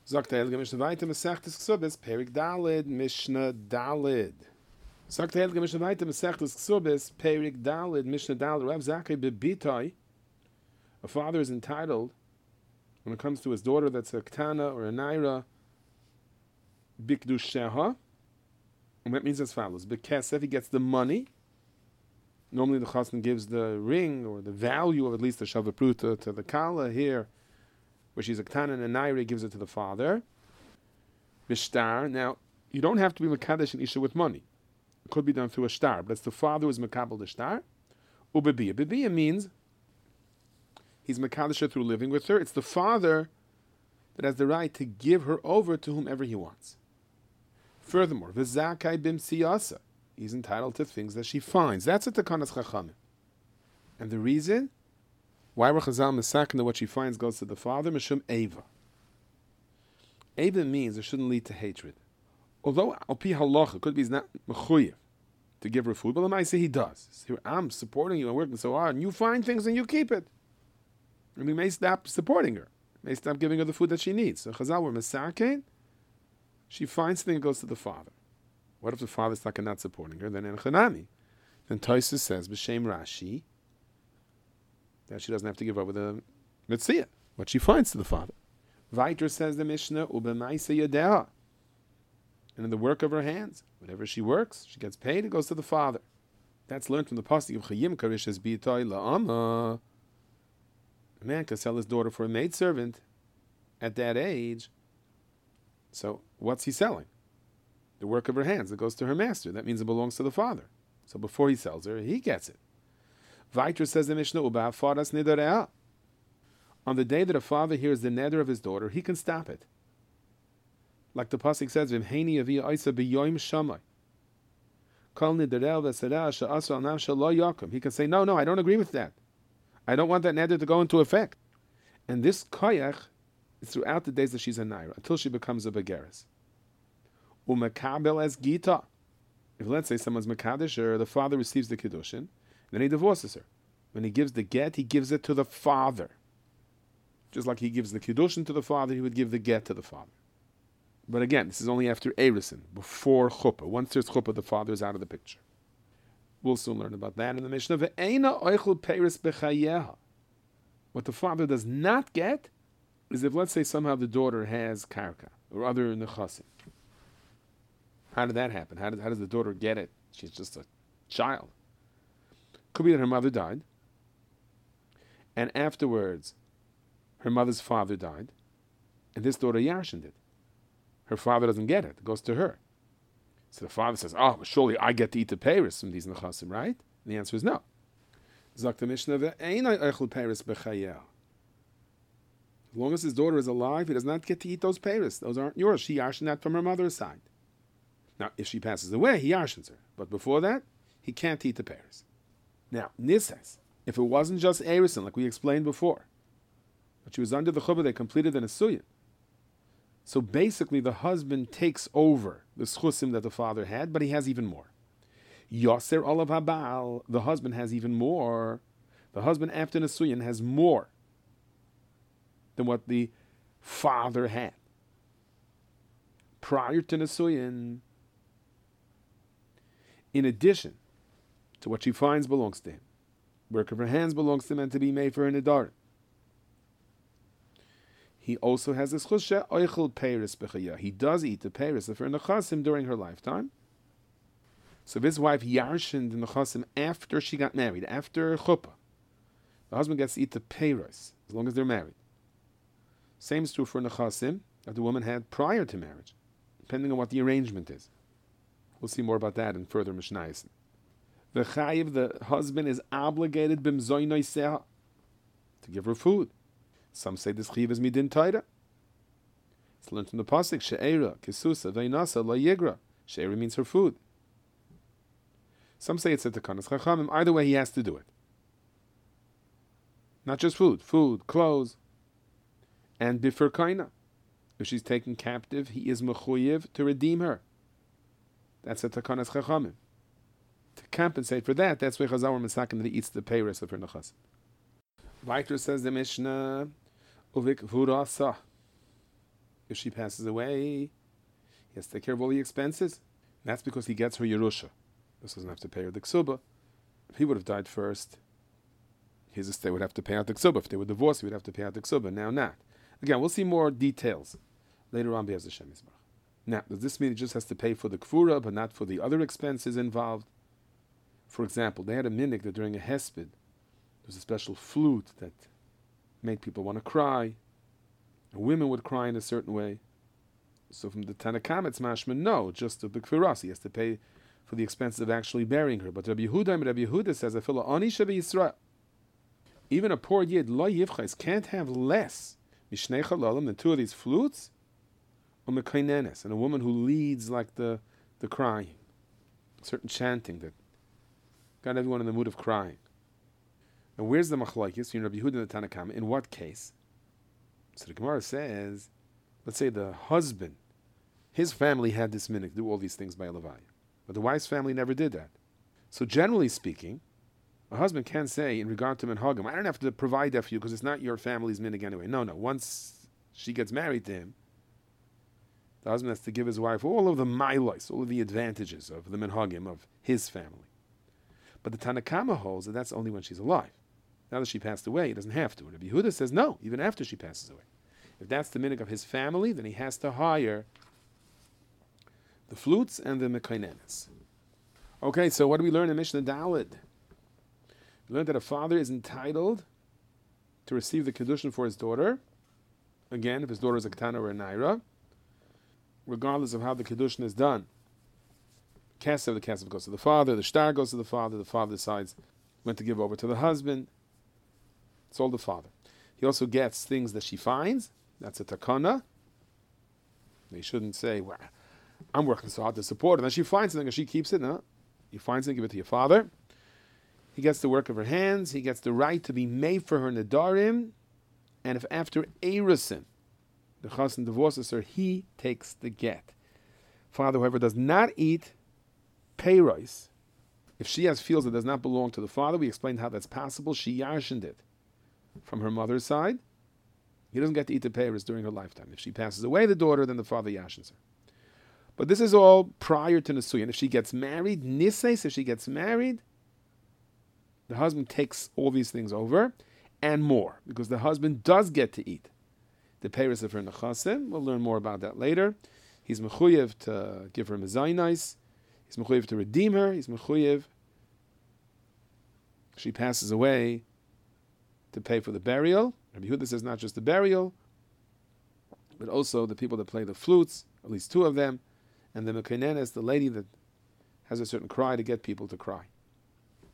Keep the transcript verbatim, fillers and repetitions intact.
Sagt der Helge Mishnah weiter, Mesechtes Ksubis, Perik Dalid, Mishnah Dalid. Sagt der Helge Mishnah weiter, Mesechtes Ksubis, Perik Dalid, Mishnah Dalid. Rav Zakkai bebitai. A father is entitled, when it comes to his daughter that's a Ktana or a Naira, Bikdusheha. And that means as follows. Bekesef, he gets the money. Normally the Chassan gives the ring or the value of at least the Shavapruta to the Kala. Here, where she's a Ktana and a Naira, he gives it to the father. Bishtar. Now, you don't have to be Mekadesh and Isha with money. It could be done through a star, but it's the father who is Mekabel the star. Ubebiya. Bebiya means he's Mekadesh through living with her. It's the father that has the right to give her over to whomever he wants. Furthermore, V'zakai bim siyasa. He's entitled to things that she finds. That's a Takanas Chachamim. And the reason why Rechazal Mesakin that what she finds goes to the father, Mishum Eva. Eva means it shouldn't lead to hatred. Although Alpi Halacha, it could be he's not mechuyev to give her food, but I say he does. Here, I'm supporting you and working so hard, and you find things and you keep it. And we may stop supporting her. May stop giving her the food that she needs. So Chazal were Mesakin, she finds something and goes to the father. What if the father's like not supporting her? Then in Chanami. Then Tosfos says, B'Shem Rashi, that she doesn't have to give over the Metzia, what she finds to the father. Viter says the Mishnah, Ubemaisa Yadeha. And in the work of her hands, whatever she works, she gets paid, it goes to the father. That's learned from the pasuk of Chayim Karish as B'Itoi La'ama. A man can sell his daughter for a maidservant at that age. So what's he selling? The work of her hands. It goes to her master. That means it belongs to the father. So before he sells her, he gets it. Viter says the Mishnah, Uba faras nidareah. On the day that a father hears the neder of his daughter, he can stop it. Like the pasuk says, V'mheini avia oisa b'yoim shamai. Kol nidarel v'serah she'asra al nam shelo yakum. He can say, no, no, I don't agree with that. I don't want that neder to go into effect. And this koyach is throughout the days that she's a naira, until she becomes a begeres. Umekabel as gita. If let's say someone's mekadesh or the father receives the kiddushin, then he divorces her. When he gives the get, he gives it to the father. Just like he gives the kiddushin to the father, he would give the get to the father. But again, this is only after Erusin, before chuppah. Once there's chuppah, the father is out of the picture. We'll soon learn about that in the Mishnah. Ve'eina oichel peiris b'chayeha. What the father does not get is if, let's say, somehow the daughter has karka or other nechasim. How did that happen? How, did, how does the daughter get it? She's just a child. Could be that her mother died, and afterwards her mother's father died, and this daughter yarshened it. Her father doesn't get it. It goes to her. So the father says, oh, surely I get to eat the peiros from these nechasim, right? And the answer is no. Zok the Mishnah, ve'einai eichel peiros b'chayel. As long as his daughter is alive, he does not get to eat those peiros. Those aren't yours. She yarshened that from her mother's side. Now, if she passes away, he yarshens her. But before that, he can't eat the peiros. Now, Nis says, if it wasn't just Erusin, like we explained before, but she was under the chuppah, they completed the Nesuyin. So basically, the husband takes over the schusim that the father had, but he has even more. Yoser olav habal, the husband has even more. The husband after Nesuyin has more than what the father had. Prior to Nesuyin, in addition to what she finds belongs to him, work of her hands belongs to him and to be made for her nidar. He also has this chusha oichel peiris b'chaya. He does eat the peiris of her nechasim during her lifetime. So this wife yarshened the nechasim after she got married, after chuppah. The husband gets to eat the peiris as long as they're married. Same is true for nechasim that the woman had prior to marriage, depending on what the arrangement is. We'll see more about that in further Mishnayos. The chayiv, the husband, is obligated b'mzoynoi seha to give her food. Some say this chayiv is midin taira. It's learned from the pasuk she'era kisusa veinasa la yigra. She'era means her food. Some say it's a takanas chachamim. Either way, he has to do it. Not just food, food, clothes, and bifer kaina. If she's taken captive, he is mechuyev to redeem her. That's a takanas chachamim. To compensate for that, that's why Chazal were misaken that he eats the peiros of her nechasim. Weiter says the Mishnah, uvik vurasa. If she passes away, he has to take care of all the expenses. And that's because he gets her Yerusha. This doesn't have to pay her the ksuba. If he would have died first, his estate would have to pay out the ksuba. If they were divorced, he would have to pay out the ksuba. Now not. Again, we'll see more details later on. Be'ez Hashem Yisbarach. Now, does this mean he just has to pay for the kfura, but not for the other expenses involved? For example, they had a minhag that during a hesped, there was a special flute that made people want to cry. And women would cry in a certain way. So from the Tanakam, it's mashma, no, just the kfuras. He has to pay for the expenses of actually burying her. But Rabbi Yehuda, Rabbi Yehuda says, "Afila ani shebe Yisrael." Even a poor yid, lo yivchais, can't have less mishnei chalalim than two of these flutes, or mekainenes, and a woman who leads like the the crying, certain chanting that got everyone in the mood of crying. Now, where's the machlokes between Rabbi Yehuda and the Tanakam? In what case? So the Gemara says, let's say the husband, his family had this minhag, do all these things by Levi, but the wife's family never did that. So generally speaking, a husband can say in regard to minhagim, I don't have to provide that for you because it's not your family's minhag anyway. No, no. Once she gets married to him, the husband has to give his wife all of the milos, all of the advantages of the minhagim of his family. But the Tanakama holds that that's only when she's alive. Now that she passed away, he doesn't have to. And Rabbi Yehuda says no, even after she passes away. If that's the minhag of his family, then he has to hire the flutes and the mekainenes. Okay, so what do we learn in Mishnah Daled? We learned that a father is entitled to receive the kedushin for his daughter. Again, if his daughter is a ketana or a naira, regardless of how the kedushin is done. Kesef, the kesef goes to the father, the shtar goes to the father, the father decides when to give over to the husband. It's all the father. He also gets things that she finds. That's a takana. They shouldn't say, well, I'm working so hard to support her. And then she finds something and she keeps it. No. You find something, give it to your father. He gets the work of her hands. He gets the right to be made for her nedarim. And if after erusin, the chassan divorces her, he takes the get. Father, however, does not eat peiros. If she has fields that does not belong to the father, we explained how that's possible. She yarshened it from her mother's side. He doesn't get to eat the peiros during her lifetime. If she passes away, the daughter, then the father yashens her. But this is all prior to Nesuyin. If she gets married, Nises, if she gets married, the husband takes all these things over and more, because the husband does get to eat the peiros of her nechasim. We'll learn more about that later. He's mechuyev to give her mezainis. He's mechuyev to redeem her. He's mechuyev, she passes away, to pay for the burial. Rabbi Yehuda says not just the burial, but also the people that play the flutes, at least two of them, and the mekainenes, the lady that has a certain cry to get people to cry.